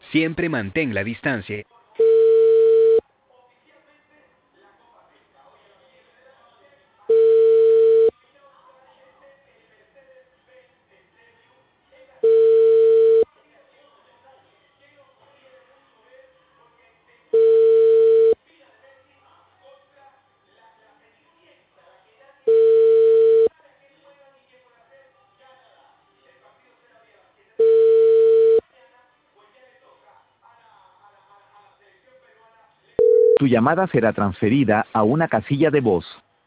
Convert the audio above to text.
Siempre mantén la distancia. Tu llamada será transferida a una casilla de voz.